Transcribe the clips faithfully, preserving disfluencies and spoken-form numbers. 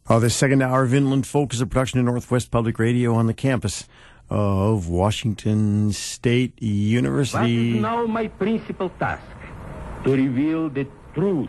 Oh, the second hour of Inland Folk is a production of Northwest Public Radio on the campus of Washington State University. That is now my principal task, to reveal the truth.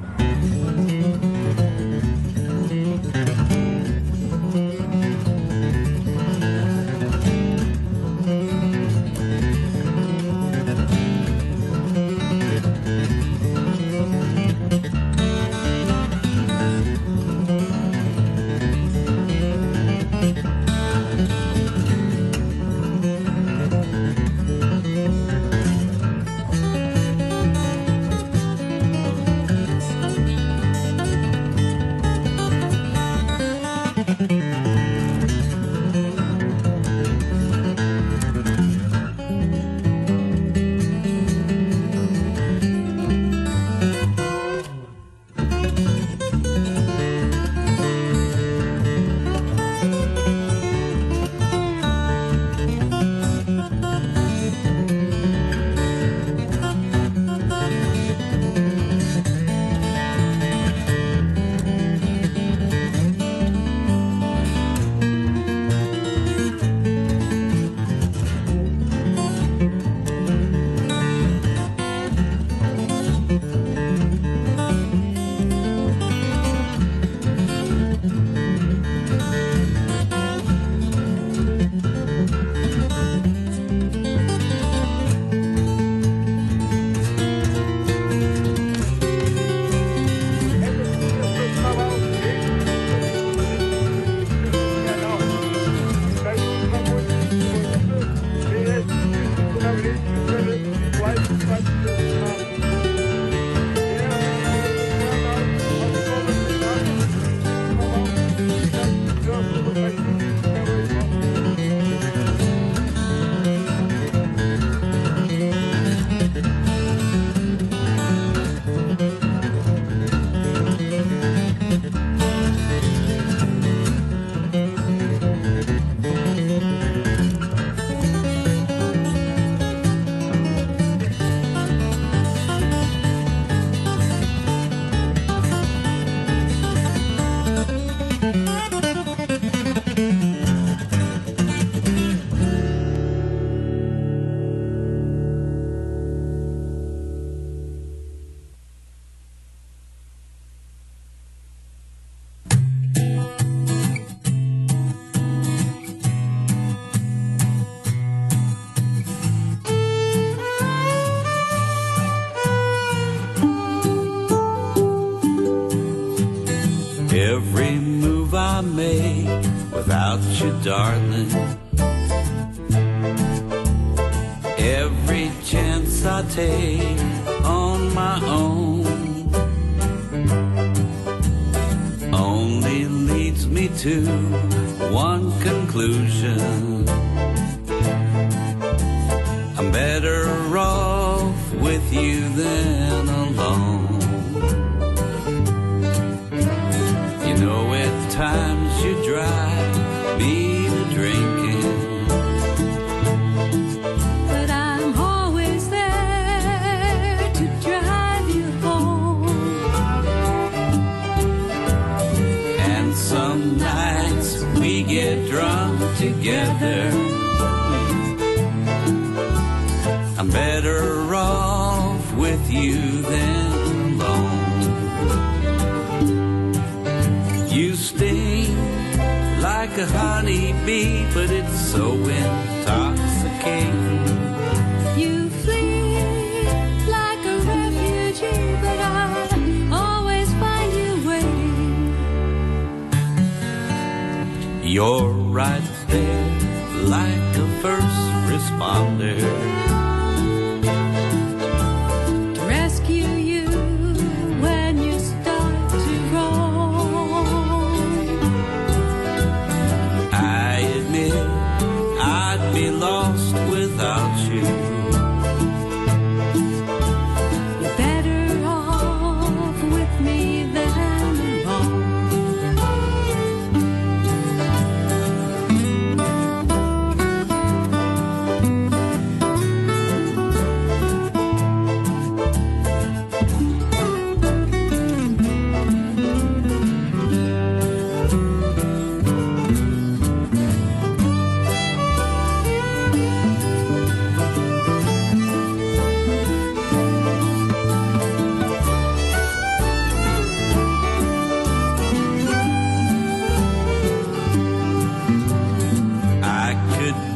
Every move I make without you, darling, every chance I take on my own only leads me to one conclusion: I'm better off with you than alone. You know, at times you drive me to drinking, but I'm always there to drive you home. And some nights we get drunk together. I'm better off with you than alone. You sting like a honeybee, but it's so intoxicating. You flee like a refugee, but I always find you waiting. You're right there like a first responder. Lost without you. You're better off with me than alone.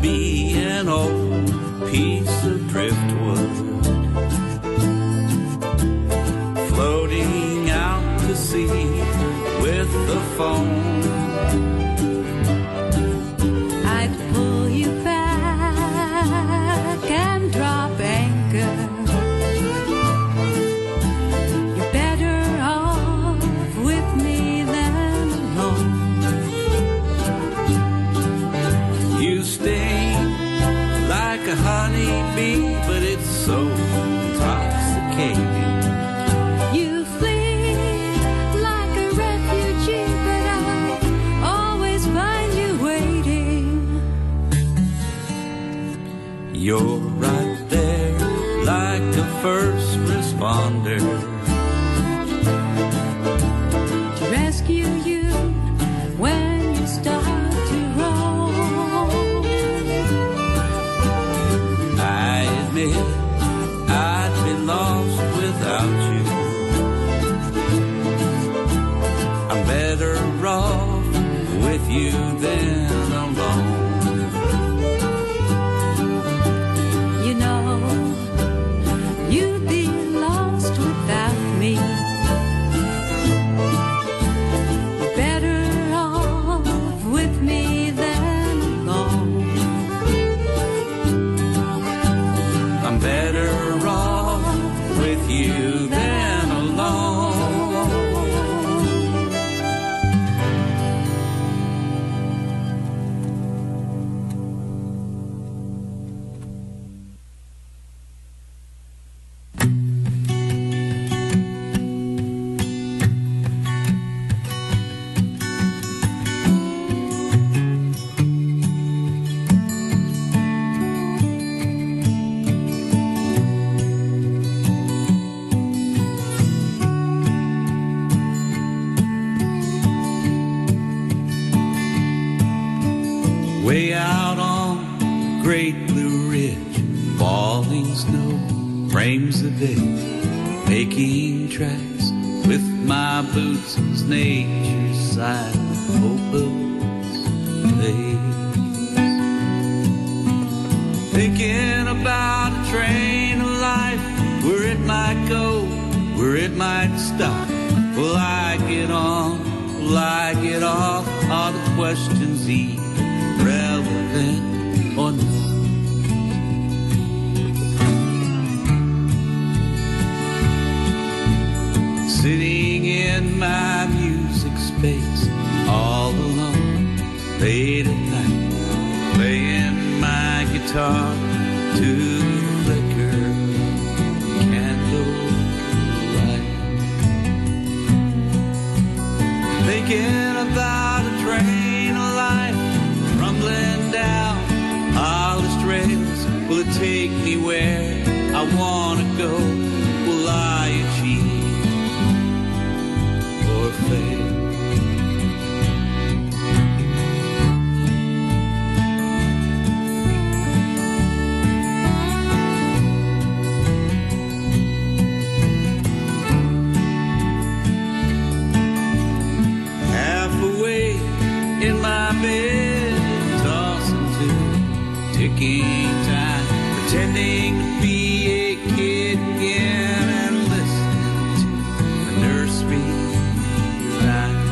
be an old piece of driftwood floating out to sea with the foam. I'd pull you back and drop anchor. You're better off with me than alone. You sting like a honeybee, but it's so intoxicating. You flee like a refugee, but I'll always find you waiting. You're right there like a first responder To rescue you when you start to roll. I admit I'd be lost without you. I'm better off with you than alone. You know, you'd be lost without me. Better off with me than alone. I'm better off with you than alone. Way out on the Great Blue Ridge, falling snow frames the day, making tracks with my boots as nature's silent opus plays. Thinking about a train of life, where it might go, where it might stop. Will I get on? Will I get off? Are the questions even relevant or not? Sitting in my music space all alone, late at night, playing my guitar to the flicker of candlelight. Thinking about a train of life rumbling down polished rails. Will it take me where I wanna go? Will I achieve or fail? Half awake in my bed, tossing to ticking time, pretending to be a kid again and listening to the nursery rhyme.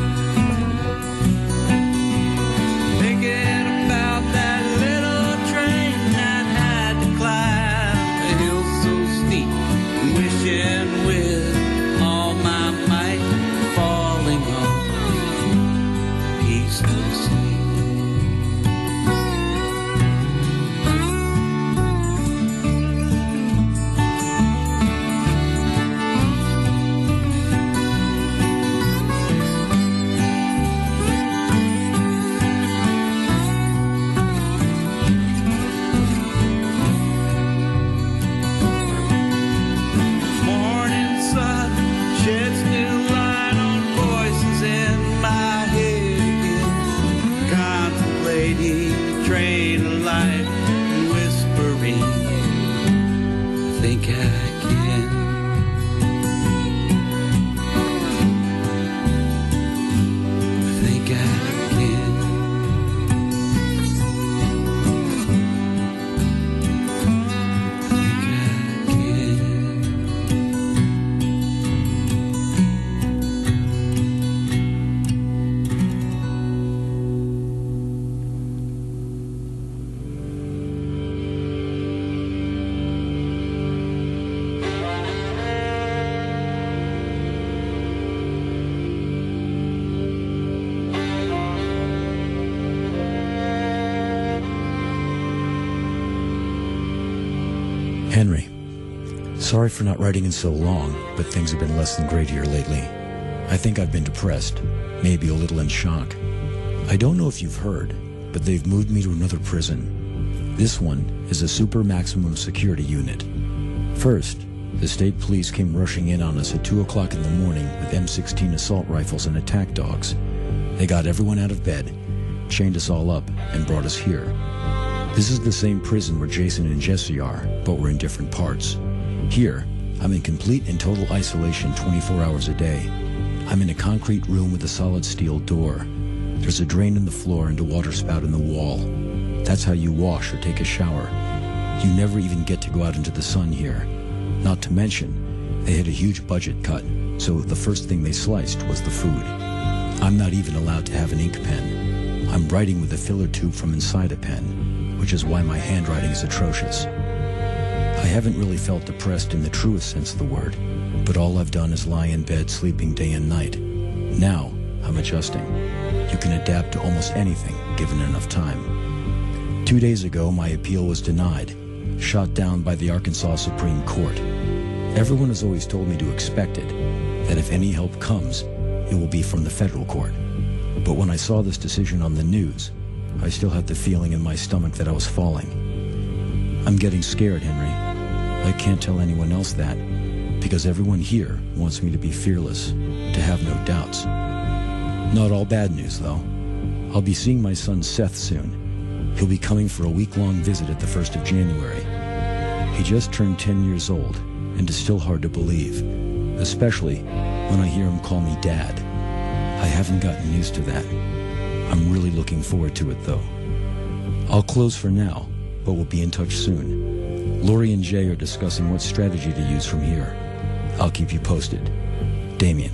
Thinking about that little train that had to climb a hill so steep, and wishing with all my might, falling on peaceful sleep. Morning sun sheds new light on voices in my head again. Henry, sorry for not writing in so long, but things have been less than great here lately. I think I've been depressed, maybe a little in shock. I don't know if you've heard, but they've moved me to another prison. This one is a super maximum security unit. First, the state police came rushing in on us at two o'clock in the morning with M sixteen assault rifles and attack dogs. They got everyone out of bed, chained us all up, and brought us here. This is the same prison where Jason and Jesse are, but we're in different parts. Here, I'm in complete and total isolation twenty-four hours a day. I'm in a concrete room with a solid steel door. There's a drain in the floor and a water spout in the wall. That's how you wash or take a shower. You never even get to go out into the sun here. Not to mention, they had a huge budget cut, so the first thing they sliced was the food. I'm not even allowed to have an ink pen. I'm writing with a filler tube from inside a pen, which is why my handwriting is atrocious. I haven't really felt depressed in the truest sense of the word, but all I've done is lie in bed sleeping day and night. Now, I'm adjusting. You can adapt to almost anything, given enough time. Two days ago, my appeal was denied, shot down by the Arkansas Supreme Court. Everyone has always told me to expect it, that if any help comes, it will be from the federal court. But when I saw this decision on the news, I still had the feeling in my stomach that I was falling. I'm getting scared, Henry. I can't tell anyone else that, because everyone here wants me to be fearless, to have no doubts. Not all bad news, though. I'll be seeing my son Seth soon. He'll be coming for a week-long visit at the first of January. He just turned ten years old, and is still hard to believe, especially when I hear him call me Dad. I haven't gotten used to that. I'm really looking forward to it, though. I'll close for now, but we'll be in touch soon. Lori and Jay are discussing what strategy to use from here. I'll keep you posted. Damien.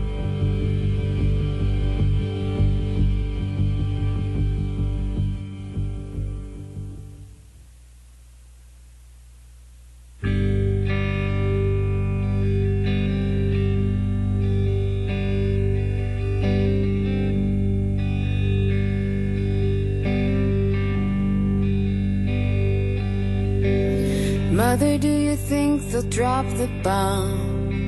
Mother, do you think they'll drop the bomb?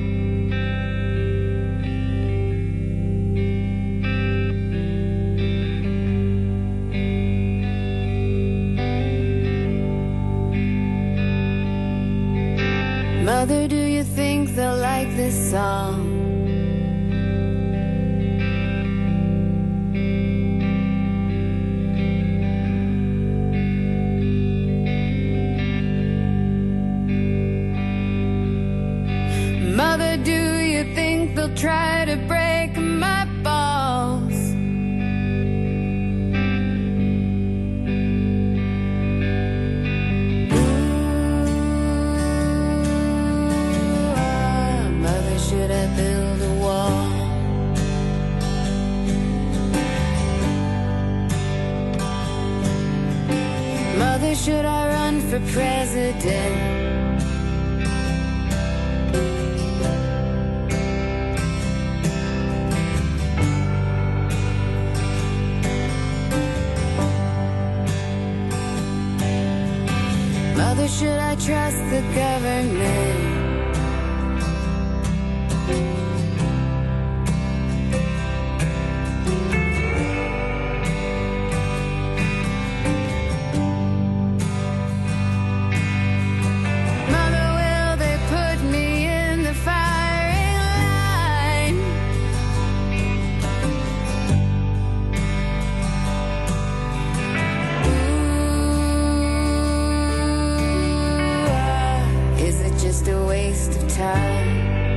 Mother, do you think they'll like this song? Mother, do you think they'll try to break my balls? Ooh, ah, Mother, should I build a wall? Mother, should I run for president? Mother, should I trust the government? Mother, will they put me in the firing line? Just a waste of time.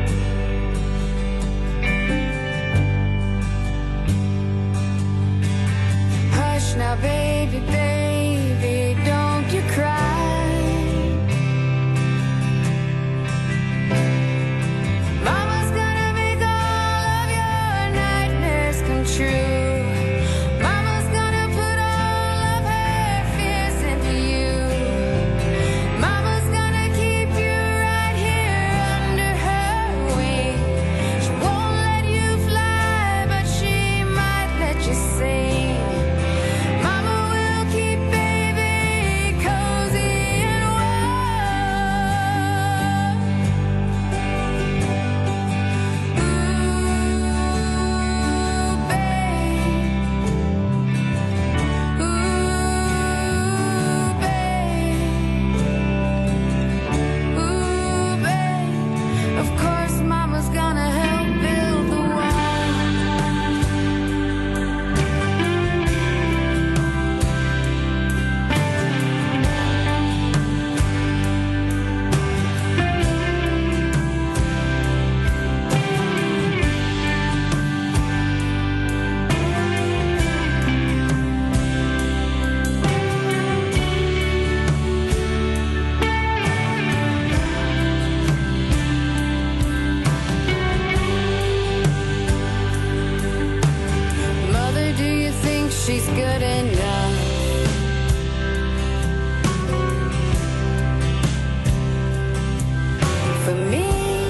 Hush now, baby, baby, don't you cry. Mama's gonna make all of your nightmares come true. Keep she's good enough. For me,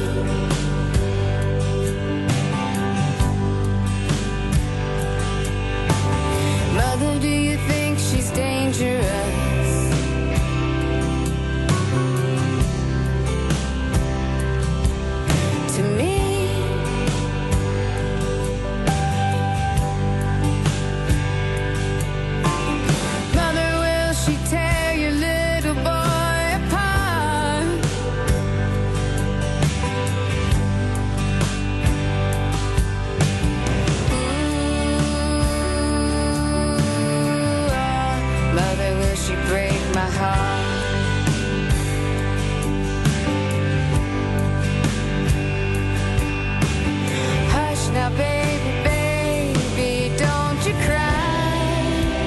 Mother, do you think she's dangerous? To me, Mother, will she tear your little boy apart? Mother, will she break my heart? Hush now, baby, baby, don't you cry.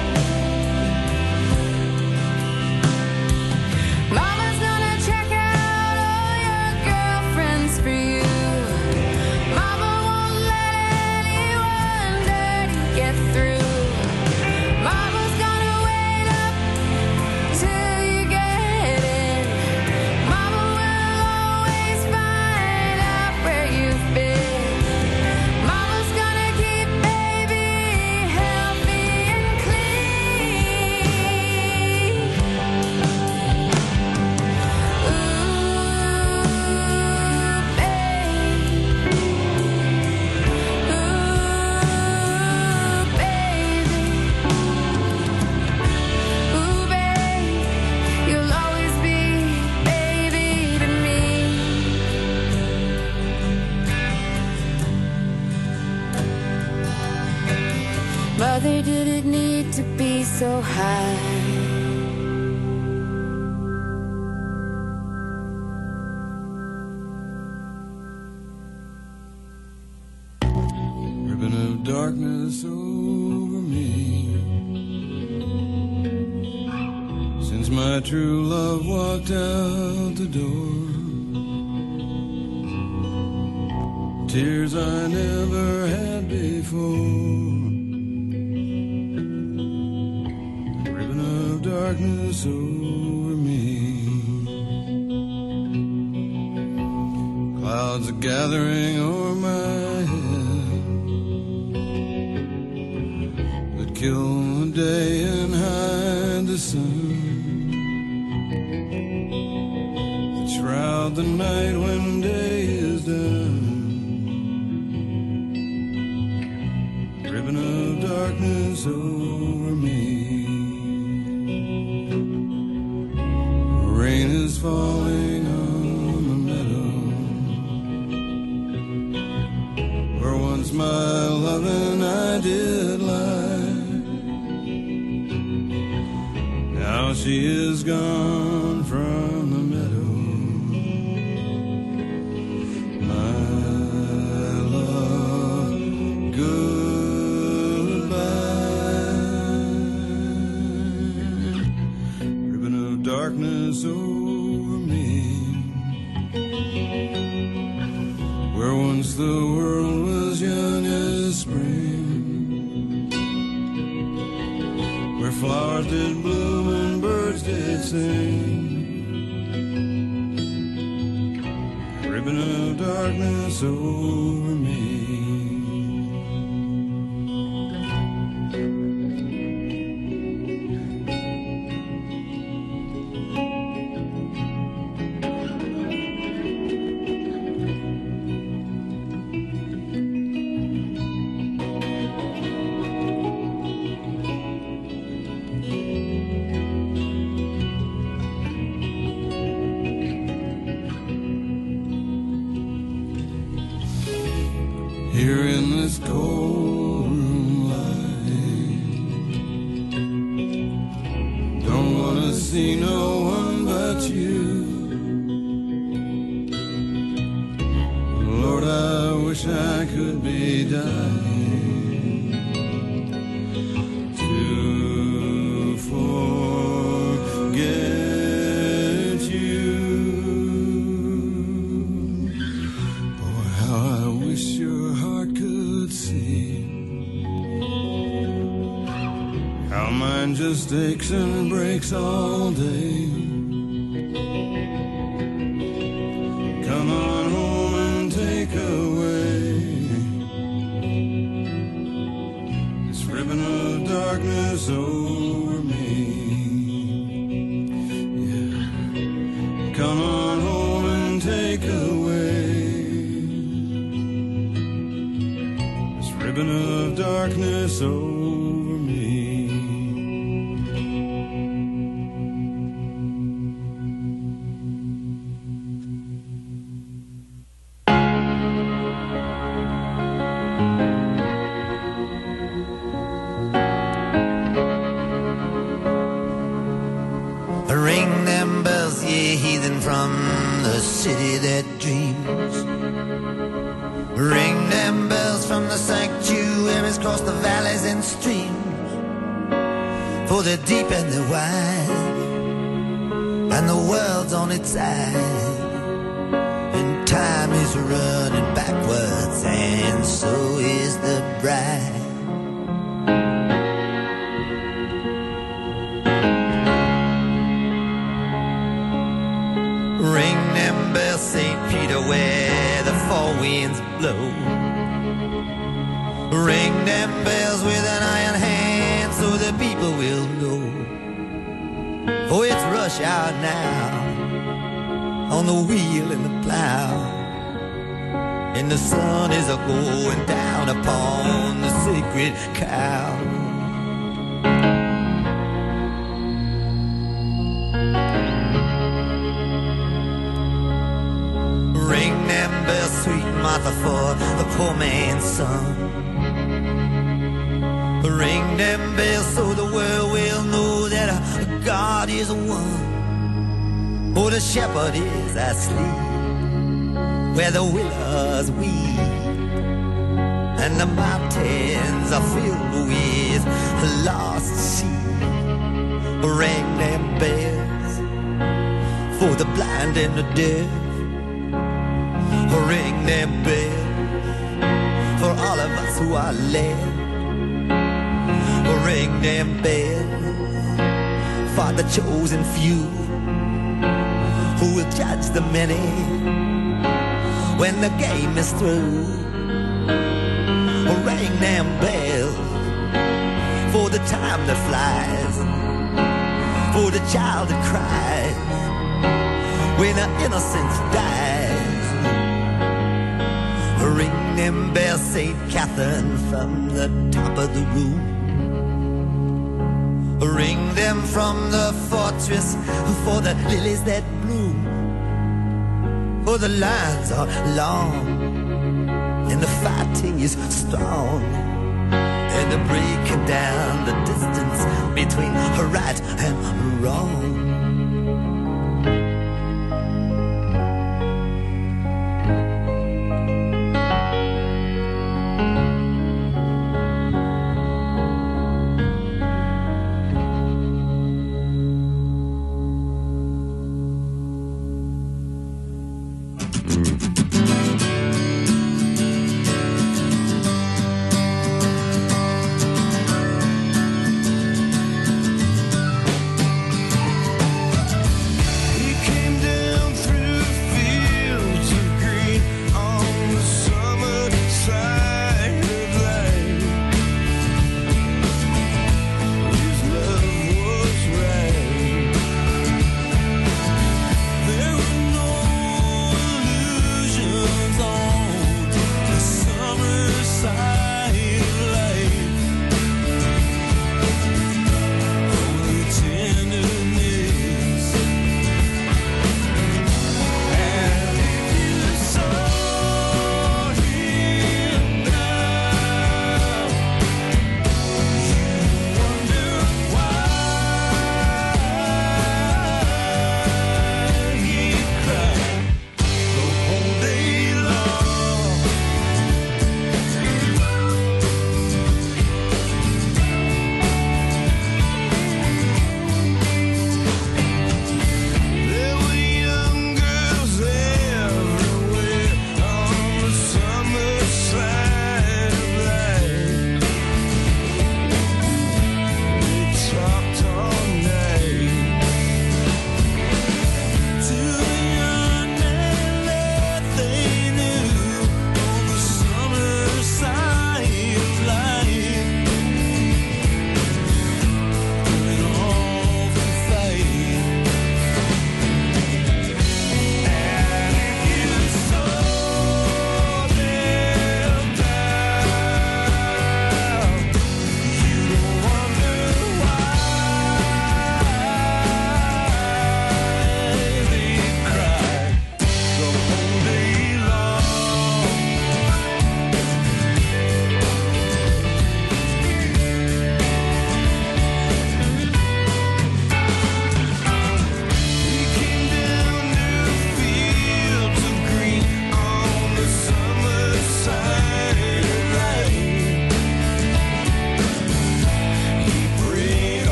Mama's gonna check out all your girlfriends for you. Mama won't let anyone dirty get through. Mama's gonna wait up till you get in. Mama will always find out where you've been. Mama's gonna keep baby healthy and clean. Ooh, babe. Ooh, baby. Ooh, babe, you'll always be baby to me. Mother, did it need to be so high? Ribbon of darkness over me. Since my true love walked out the door, tears I never had before. Ribbon of darkness over me. Clouds are gathering o'er my head that kill the day and hide the sun, that shroud the night when day is done. Ribbon of darkness over me. Rain is falling on the meadow where once my loving I did lie. Now she is gone from the meadow, my love, goodbye. Ribbon of darkness over me, where once the world was young as spring, where flowers did bloom and birds did sing. Ribbon of darkness over me. Here in this cold room light, don't wanna see no one but you. Lord, I wish I could be dying to forget you. Oh, how I wish your heart could see mind just aches and breaks all day. Come on home and take away this ribbon of darkness over me. Yeah, come on home and take away this ribbon of darkness over me. Ring them bells, ye heathen from the city that dreams. Ring them bells from the sanctuaries across the valleys and streams. For they're deep and they're wide, and the world's on its side, and time is running backwards, and so is the bride. Ring them bells, Saint Peter, where the four winds blow. Ring them bells with an iron hand so the people will know. For it's rush hour now, on the wheel and the plow, and the sun is a-going down upon the sacred cow. Ring them bells, sweet Martha, for the poor man's son. Ring them bells so the world will know that God is one. For the shepherd is asleep where the willows weep, and the mountains are filled with lost sheep. Ring them bells for the blind and the deaf. Ring them bells for all of us who are left. Ring them bells for the chosen few who will judge the many when the game is through. Ring them bells for the time that flies, for the child that cries when her innocence dies. Ring them bells, Saint Catherine, from the top of the room. Ring them from the fortress for the lilies that bloom. For the lines are long and the fighting is strong, and they're breaking down the distance between right and wrong.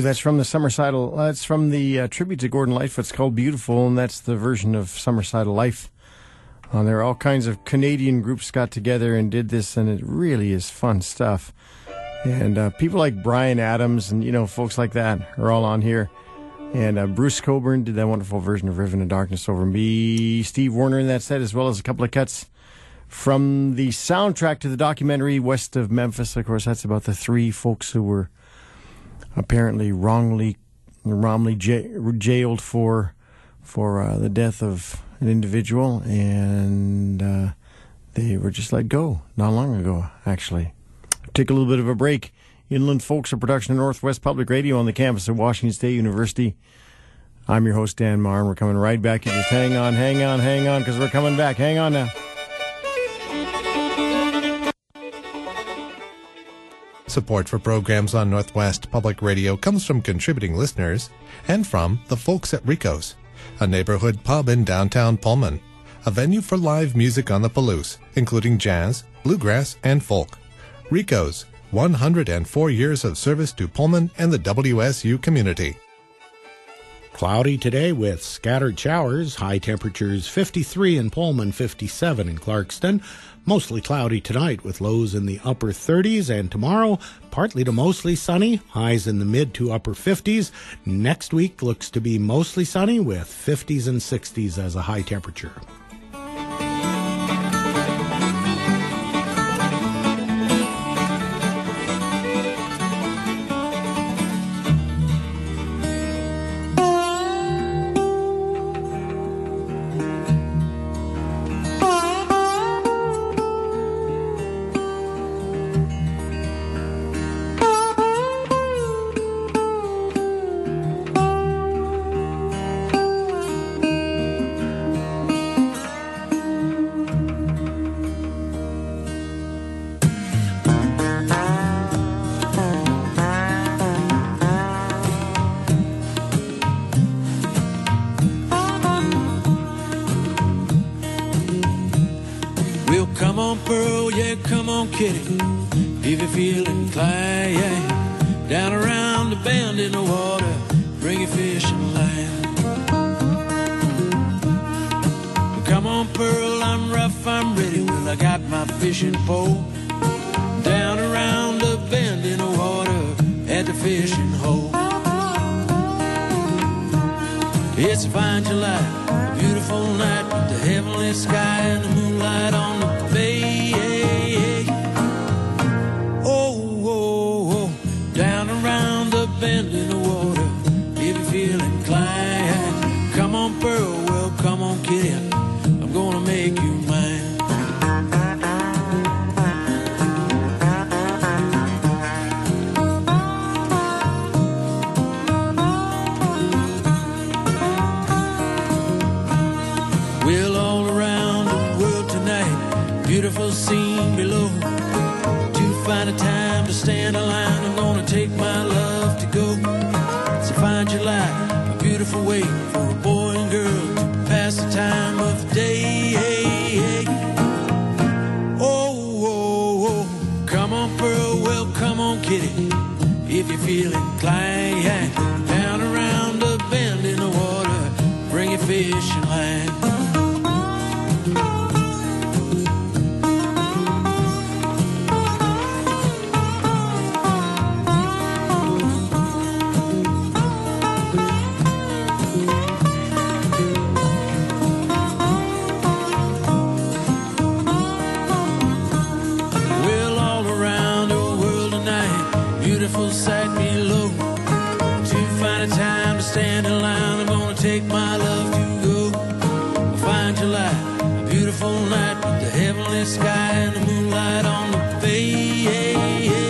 that's from the Summersidal. That's from the uh, tribute to Gordon Lightfoot. It's called Beautiful, and that's the version of Summersidal Life. Uh, there are all kinds of Canadian groups got together and did this, and it really is fun stuff. And uh, people like Bryan Adams and, you know, folks like that are all on here. And uh, Bruce Cockburn did that wonderful version of Riven of Darkness over me. Steve Warner in that set, as well as a couple of cuts from the soundtrack to the documentary West of Memphis. Of course, that's about the three folks who were apparently wrongly, wrongly j- jailed for for uh, the death of an individual, and uh, they were just let go not long ago, actually. Take a little bit of a break. Inland Folks, a production of Northwest Public Radio on the campus of Washington State University. I'm your host, Dan Marr, and we're coming right back. You just hang on, hang on, hang on, because we're coming back. Hang on now. Support for programs on Northwest Public Radio comes from contributing listeners and from the folks at Rico's, a neighborhood pub in downtown Pullman, a venue for live music on the Palouse, including jazz, bluegrass, and folk. Rico's, one hundred four years of service to Pullman and the W S U community. Cloudy today with scattered showers, high temperatures fifty-three in Pullman, fifty-seven in Clarkston. Mostly cloudy tonight with lows in the upper thirties, and tomorrow partly to mostly sunny, highs in the mid to upper fifties. Next week looks to be mostly sunny with fifties and sixties as a high temperature. Kitty, if you feel inclined, down around the bend in the water, bring your fish and line. Come on, Pearl, I'm rough, I'm ready. Well, I got my fishing pole. Down around the bend in the water, at the fishing hole. It's a fine July, a beautiful night, with the heavenly sky and the moonlight on the bay. Bend in the water, if you feel inclined. Come on, Pearl, well, come on, kitty, I'm gonna make you mine. Well, all around the world tonight, beautiful scene below. To find a time to stand a line, I'm gonna take my love. It's a fine July, a beautiful way for a boy and girl to pass the time of the day. Oh, oh, oh, come on, Pearl, well, come on, kitty, if you feel inclined. Down around the bend in the water, bring your fishing line. Take my love to go. A fine July, a beautiful night, with the heavenly sky and the moonlight on the bay.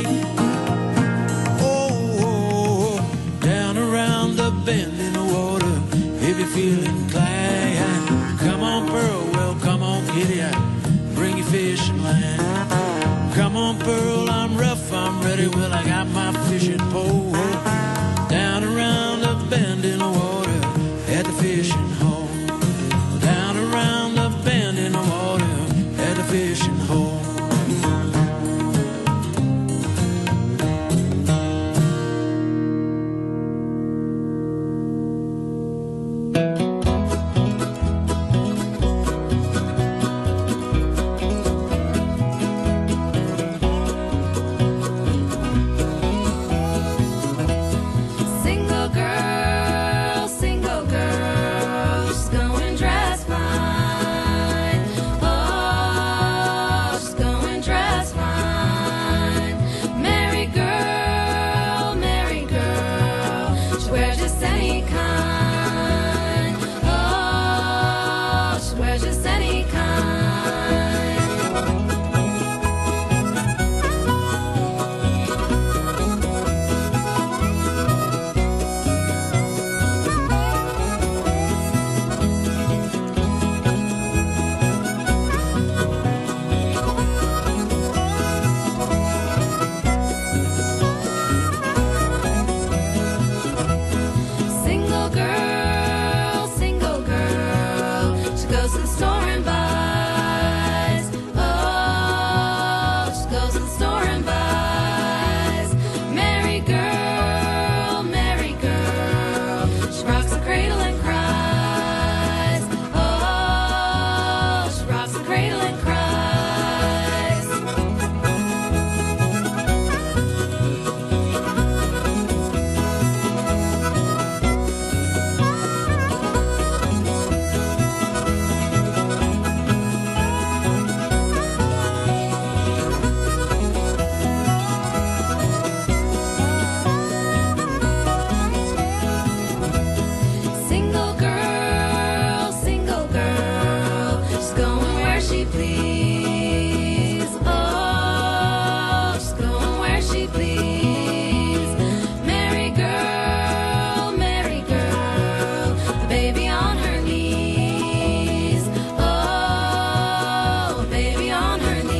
Oh, oh, oh, down around the bend in the water, if you feel inclined. Come on, Pearl, well, come on, kitty, bring your fishing line. Come on, Pearl, I'm rough, I'm ready, well, I got my fishing pole. Down around the bend in the water, at the fishing hole. Down around the bend in the water, at the fishing hole. store and buys. Oh, she goes to the store and buys. Merry girl, merry girl. She rocks the cradle and cries. Oh, she rocks the cradle and cries. Single girl, single girl, she's going where she please. Oh, she's going where she please. Merry girl, merry girl, a baby on her knees. Oh, a baby on her knees.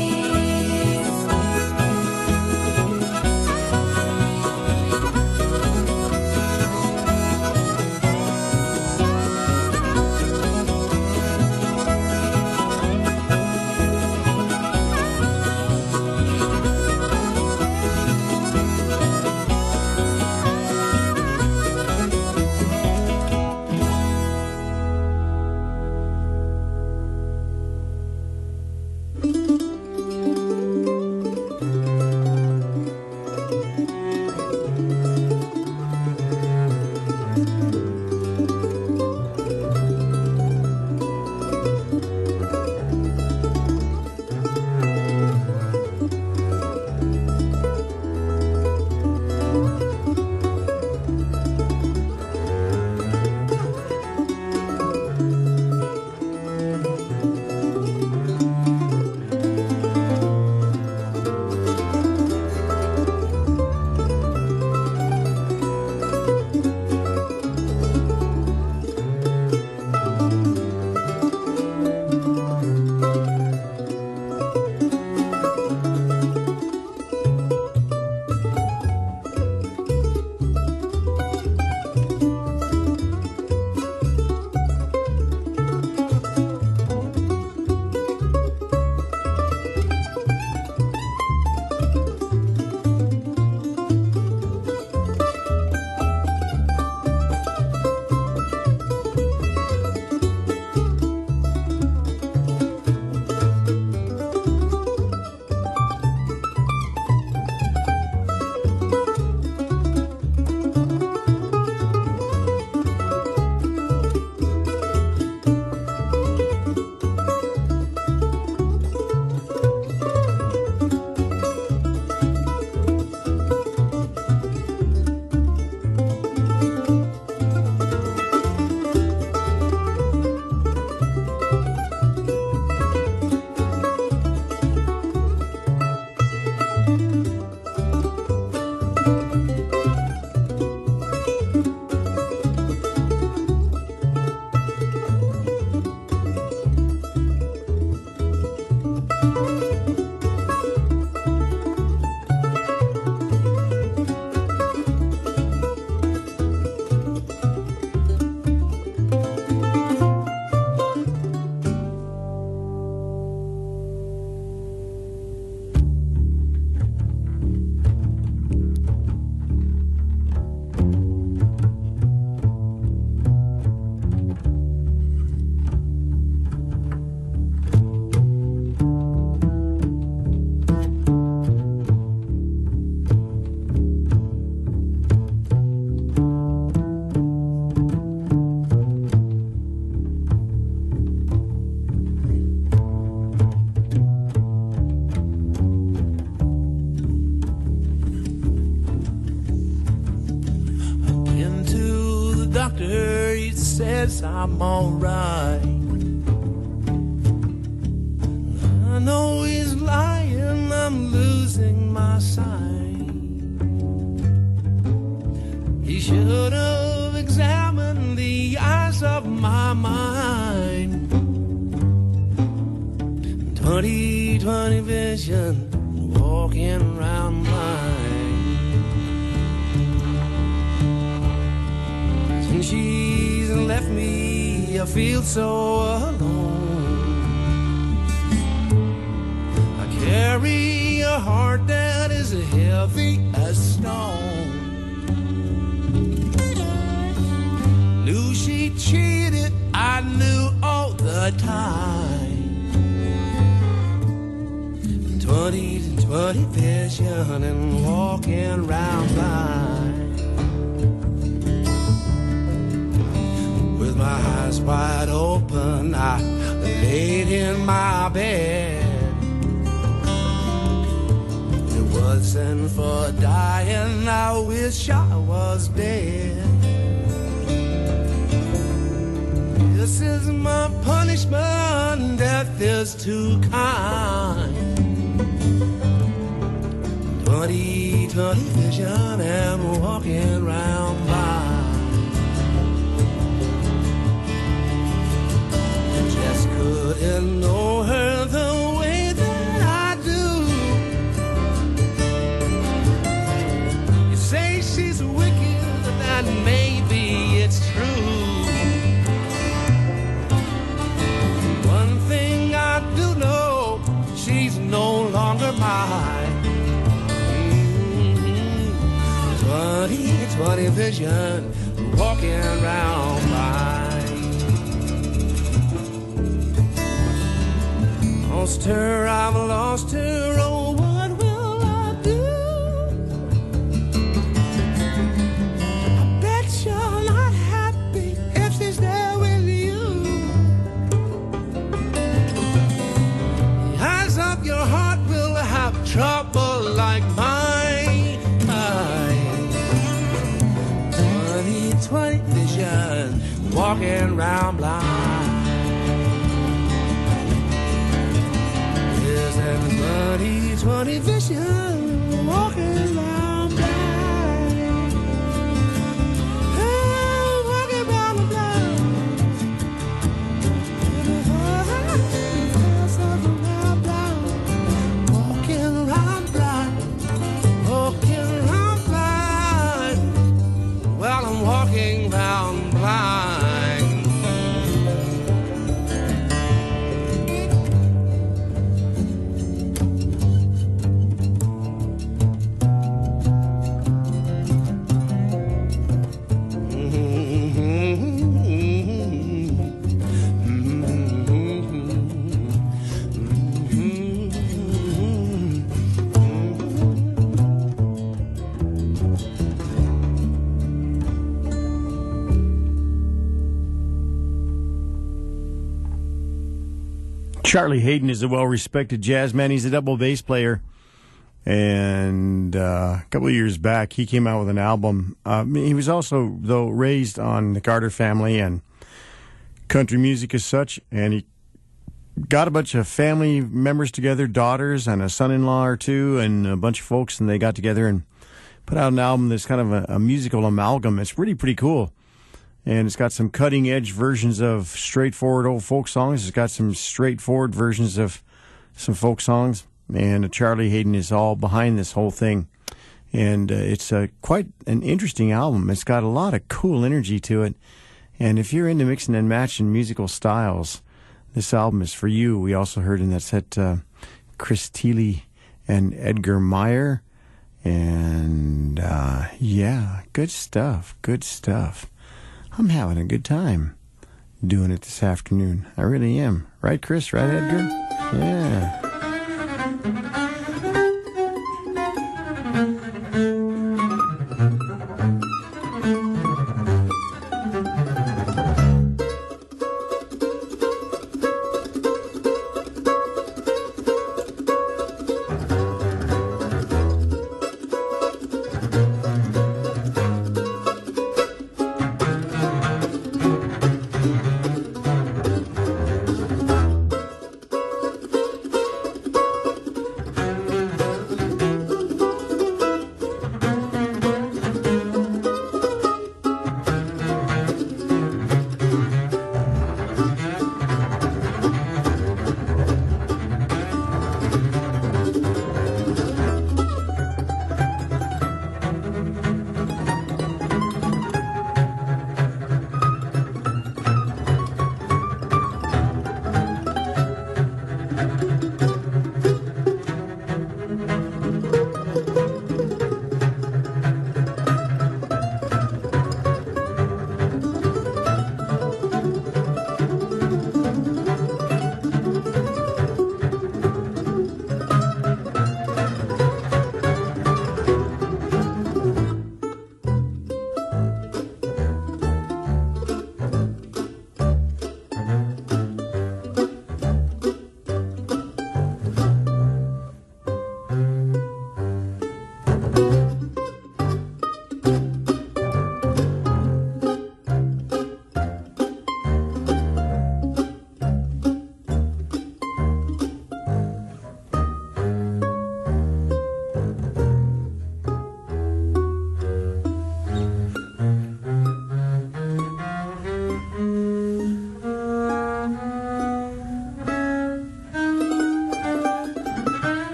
says I'm alright. I know he's lying, I'm losing my sight. He should have examined the eyes of my mind. twenty twenty vision, walking around blind. Since she's left me, I feel so alone. heart that is heavy as stone. Knew she cheated, I knew all the time. Twenty to twenty vision and walking round blind. With my eyes wide open, I laid in my bed. It wasn't for dying, I wish I was dead. This is my punishment, death is too kind. Twenty, twenty vision and walking round blind. Just couldn't know her the way that I do. You say she's wicked, and maybe it's true. One thing I do know, she's no longer mine. Twenty, twenty vision, walking around blind. Lost her, I've lost her, oh, what will I do? I bet you're not happy if she's there with you. The eyes of your heart will have trouble like mine. Twenty vision, walking round blind. Yes, and twenty, twenty vision, walking round blind. Hey, walking round blind. Walking round blind, walking round blind. Well, I'm walking round blind. Charlie Hayden is a well-respected jazz man. He's a double bass player. And uh, a couple of years back, he came out with an album. Uh, he was also, though, raised on the Carter family and country music as such. And he got a bunch of family members together, daughters and a son-in-law or two, and a bunch of folks, and they got together and put out an album that's kind of a, a musical amalgam. It's really pretty cool. And it's got some cutting-edge versions of straightforward old folk songs. It's got some straightforward versions of some folk songs. And Charlie Hayden is all behind this whole thing. And uh, it's uh, quite an interesting album. It's got a lot of cool energy to it. And if you're into mixing and matching musical styles, this album is for you. We also heard in that set uh, Chris Thile and Edgar Meyer. And, uh, yeah, good stuff. Good stuff. I'm having a good time doing it this afternoon. I really am. Right, Chris? Right, Edgar? Yeah.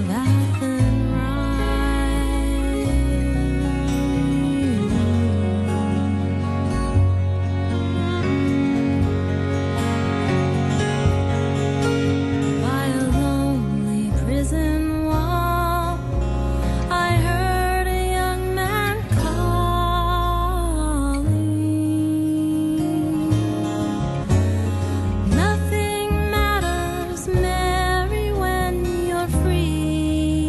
of Athenry. By a lonely prison wall, I heard a young man calling. Nothing matters, Mary, when you're free.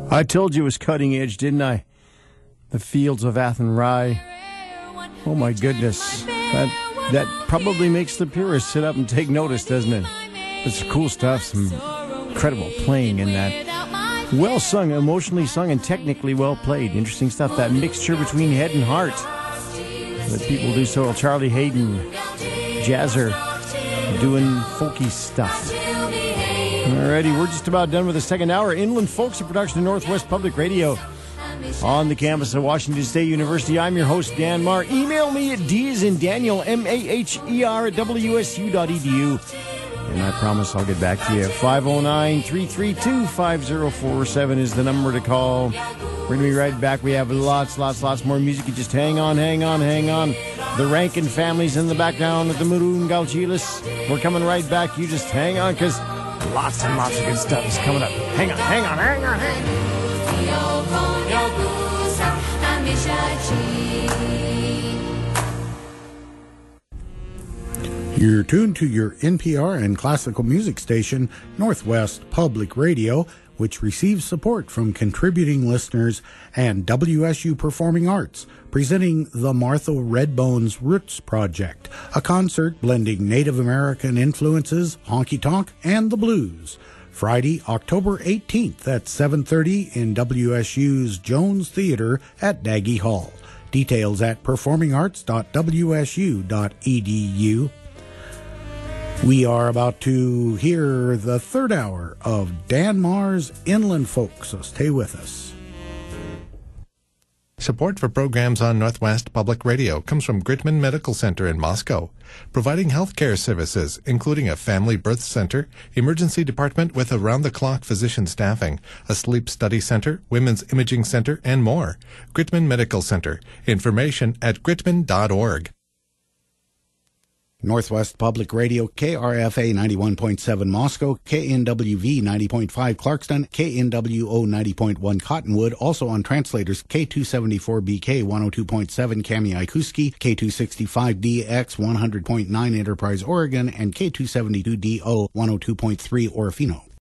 I told you it was cutting edge, didn't I? The Fields of Athenry. Oh my goodness. That that probably makes the purists sit up and take notice, doesn't it? It's cool stuff, some incredible playing in that. Well sung, emotionally sung, and technically well played. Interesting stuff, that mixture between head and heart. The people do so. Charlie Hayden, Jazzer, doing folky stuff. Alrighty, we're just about done with the second hour. Inland Folks, a production of Northwest Public Radio on the campus of Washington State University. I'm your host, Dan Marr. Email me at D as in Daniel, M A H E R at W S U dot E D U. And I promise I'll get back to you. five oh nine, three three two, five oh four seven is the number to call. We're going to be right back. We have lots, lots, lots more music. You just hang on, hang on, hang on. The Rankin family's in the background at the Maroon Galchilis. We're coming right back. You just hang on, because lots and lots of good stuff is coming up. Hang on, hang on, hang on, hang on. You're tuned to your N P R and classical music station, Northwest Public Radio, which receives support from contributing listeners and W S U Performing Arts, presenting the Martha Redbone's Roots Project, a concert blending Native American influences, honky-tonk, and the blues. Friday, October eighteenth at seven thirty in W S U's Jones Theater at Daggy Hall. Details at performing arts dot W S U dot E D U. We are about to hear the third hour of Dan Marr's Inland Folk, so stay with us. Support for programs on Northwest Public Radio comes from Gritman Medical Center in Moscow, providing healthcare services, including a family birth center, emergency department with around-the-clock physician staffing, a sleep study center, women's imaging center, and more. Gritman Medical Center. Information at gritman dot org. Northwest Public Radio, K R F A ninety-one point seven Moscow, K N W V ninety point five Clarkston, K N W O ninety point one Cottonwood, also on translators K two seventy-four B K one oh two point seven Kamiakuski, K two sixty-five D X one hundred point nine Enterprise, Oregon, and K two seventy-two D O one oh two point three Orofino.